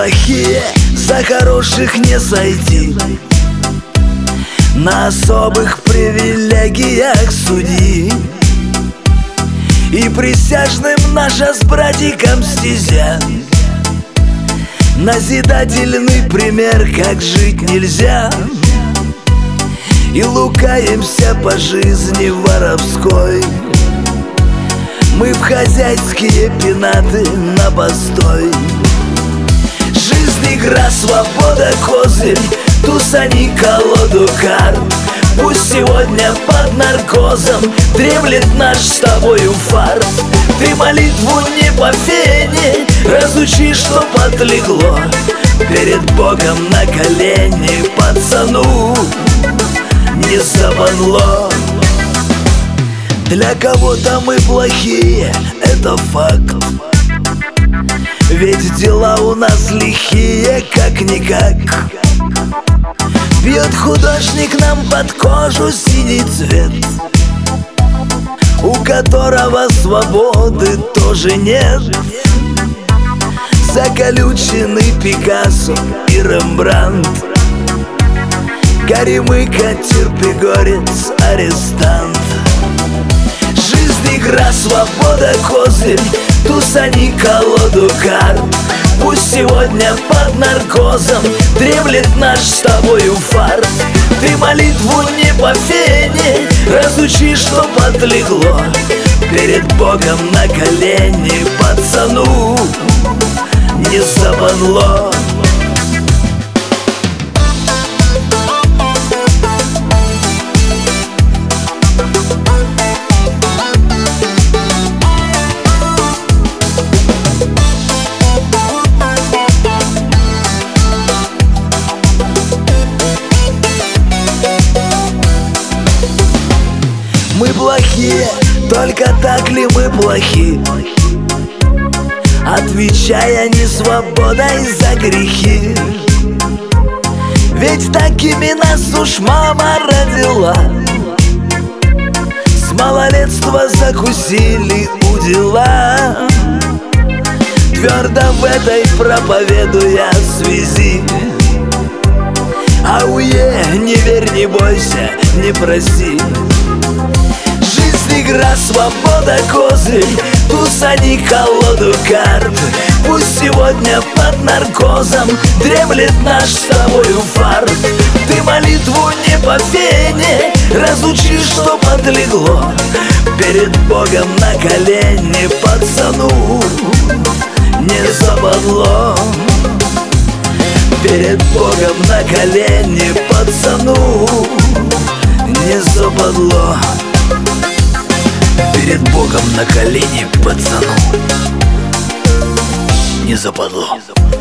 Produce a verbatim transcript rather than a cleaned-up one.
плохие, за хороших не сойти. На особых привилегиях судьи и присяжным наша с братиком стезя. Назидательный пример, как жить нельзя. И лукаемся по жизни воровской. Мы в хозяйские пенаты на постой. Жизнь, игра, свобода, козырь, тусани колоду карт. Пусть сегодня под наркозом дремлет наш с тобою фарт. Ты молитву не по фене разучи, что отлегло. Перед Богом на колени пацану не западло. Для кого-то мы плохие, это факт. Ведь дела у нас лихие, как-никак. Бьет художник нам под кожу синий цвет, у которого свободы тоже нет. Заколюченный Пикассо и Рембрандт, Горемыка, терпигорец, арестант. Жизнь, игра, свобода, козырь, тусани колоду карт. Пусть сегодня под наркозом дремлет наш с тобою фарт. Ты молитву не по фене разучи, что отлегло. Перед Богом на колени пацану не западло. Мы плохие, только так ли мы плохи? Отвечая не свободой за грехи. Ведь такими нас уж мама родила. С малолетства закусили удила. Твердо в этой проповедуя связи. Ауе, не верь, не бойся, не проси. Игра, свобода, козырь, тусани колоду карт. Пусть сегодня под наркозом дремлет наш с тобою фарт. Ты молитву не по фене разучи, что отлегло. Перед Богом на колени пацану не западло. Перед Богом на колени пацану не западло. Перед Богом на колени пацану не западло.